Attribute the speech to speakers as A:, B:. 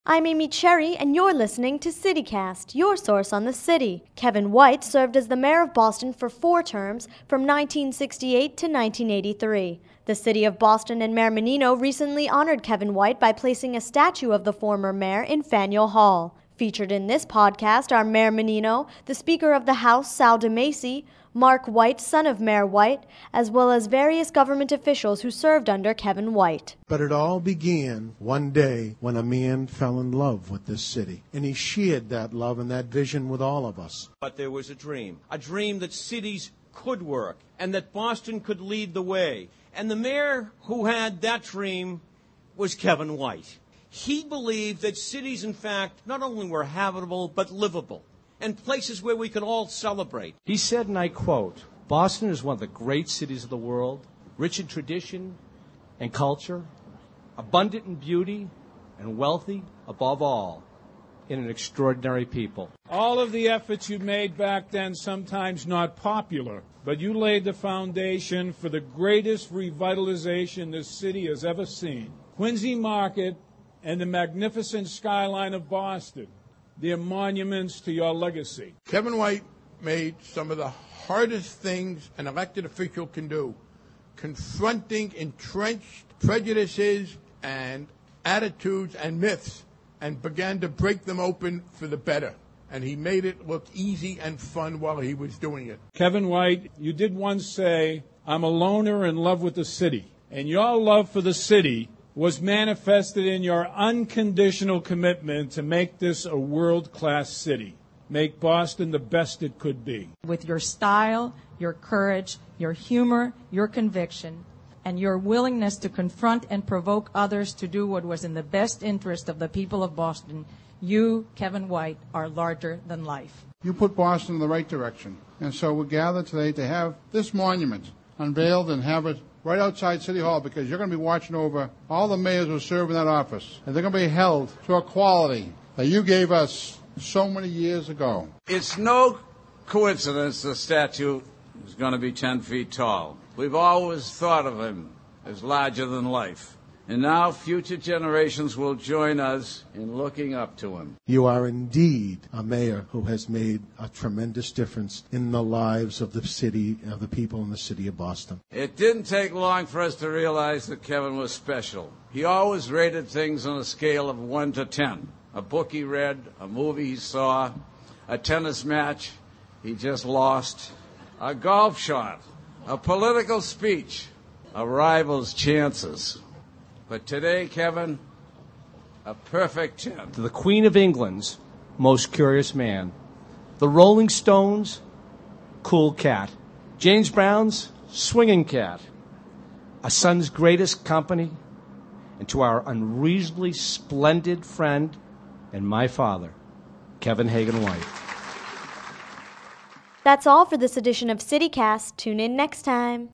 A: I'm Amy Cherry, and you're listening to CityCast, your source on the city. Kevin White served as the mayor of Boston for 4 terms from 1968 to 1983. The city of Boston and Mayor Menino recently honored Kevin White by placing a statue of the former mayor in Faneuil Hall. Featured in this podcast are Mayor Menino, the Speaker of the House, Sal DeMacy, Mark White, son of Mayor White, as well as various government officials who served under Kevin White.
B: But it all began one day when a man fell in love with this city, and he shared that love and that vision with all of us.
C: But there was a dream that cities could work and that Boston could lead the way. And the mayor who had that dream was Kevin White. He believed that cities, in fact, not only were habitable, but livable, and places where we could all celebrate.
D: He said, and I quote, "Boston is one of the great cities of the world, rich in tradition and culture, abundant in beauty, and wealthy, above all, in an extraordinary people."
E: All of the efforts you made back then, sometimes not popular, but you laid the foundation for the greatest revitalization this city has ever seen. Quincy Market and the magnificent skyline of Boston, they're monuments to your legacy.
F: Kevin White made some of the hardest things an elected official can do, confronting entrenched prejudices and attitudes and myths, and began to break them open for the better. And he made it look easy and fun while he was doing it.
E: Kevin White, you did once say, "I'm a loner in love with the city." And your love for the city was manifested in your unconditional commitment to make this a world-class city, make Boston the best it could be.
G: With your style, your courage, your humor, your conviction, and your willingness to confront and provoke others to do what was in the best interest of the people of Boston, you, Kevin White, are larger than life.
H: You put Boston in the right direction. And so we're gathered today to have this monument unveiled and have it right outside City Hall, because you're going to be watching over all the mayors who serve in that office. And they're going to be held to a quality that you gave us so many years ago.
I: It's no coincidence the statue is going to be 10 feet tall. We've always thought of him as larger than life. And now future generations will join us in looking up to him.
B: You are indeed a mayor who has made a tremendous difference in the lives of the city, of the people in the city of Boston.
I: It didn't take long for us to realize that Kevin was special. He always rated things on a scale of 1 to 10. A book he read, a movie he saw, a tennis match he just lost, a golf shot, a political speech, a rival's chances. But today, Kevin, a perfect 10.
D: To the Queen of England's most curious man, the Rolling Stones' cool cat, James Brown's swinging cat, a son's greatest company, and to our unreasonably splendid friend and my father, Kevin Hagan White.
A: That's all for this edition of CityCast. Tune in next time.